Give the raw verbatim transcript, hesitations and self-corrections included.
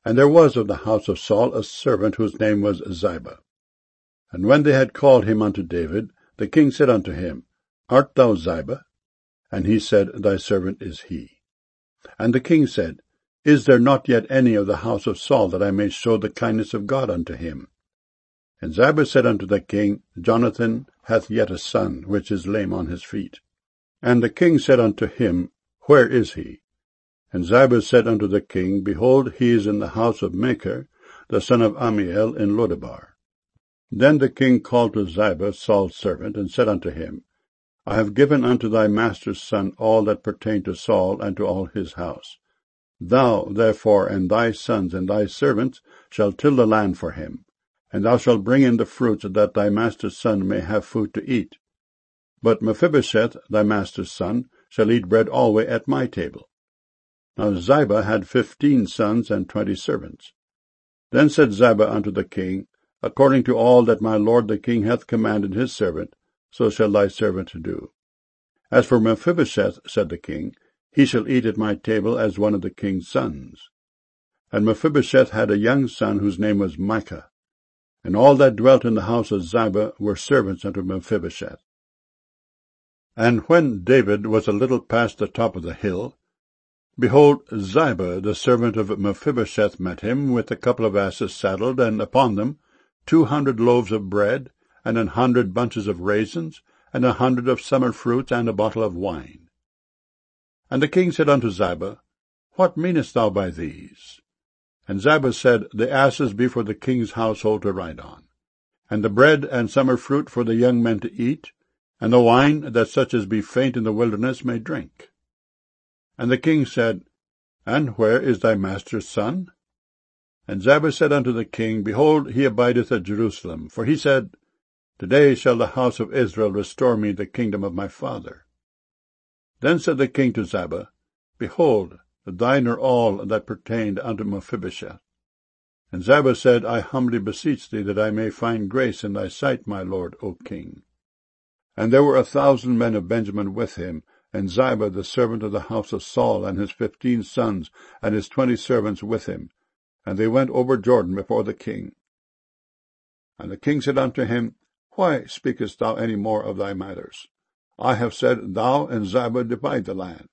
And there was of the house of Saul a servant whose name was Ziba. And when they had called him unto David, the king said unto him, Art thou Ziba? And he said, Thy servant is he. And the king said, Is there not yet any of the house of Saul, that I may show the kindness of God unto him? And Ziba said unto the king, Jonathan hath yet a son, which is lame on his feet. And the king said unto him, Where is he? And Ziba said unto the king, Behold, he is in the house of Machir, the son of Ammiel, in Lodebar. Then the king called to Ziba, Saul's servant, and said unto him, I have given unto thy master's son all that pertained to Saul and to all his house. Thou, therefore, and thy sons and thy servants shall till the land for him, and thou shalt bring in the fruits, that thy master's son may have food to eat. But Mephibosheth, thy master's son, shall eat bread alway at my table. Now Ziba had fifteen sons and twenty servants. Then said Ziba unto the king, According to all that my lord the king hath commanded his servant, so shall thy servant do. As for Mephibosheth, said the king, he shall eat at my table as one of the king's sons. And Mephibosheth had a young son whose name was Micah. And all that dwelt in the house of Ziba were servants unto Mephibosheth. And when David was a little past the top of the hill, behold, Ziba the servant of Mephibosheth met him, with a couple of asses saddled, and upon them two hundred loaves of bread, and an hundred bunches of raisins, and a hundred of summer fruits, and a bottle of wine. And the king said unto Ziba, What meanest thou by these? And Ziba said, The asses be for the king's household to ride on, and the bread and summer fruit for the young men to eat, and the wine, that such as be faint in the wilderness may drink. And the king said, And where is thy master's son? And Ziba said unto the king, Behold, he abideth at Jerusalem. For he said, Today shall the house of Israel restore me the kingdom of my father. Then said the king to Ziba, Behold, thine are all that pertained unto Mephibosheth. And Ziba said, I humbly beseech thee that I may find grace in thy sight, my lord, O king. And there were a thousand men of Benjamin with him, and Ziba the servant of the house of Saul, and his fifteen sons, and his twenty servants with him. And they went over Jordan before the king. And the king said unto him, Why speakest thou any more of thy matters? I have said, Thou and Ziba divide the land.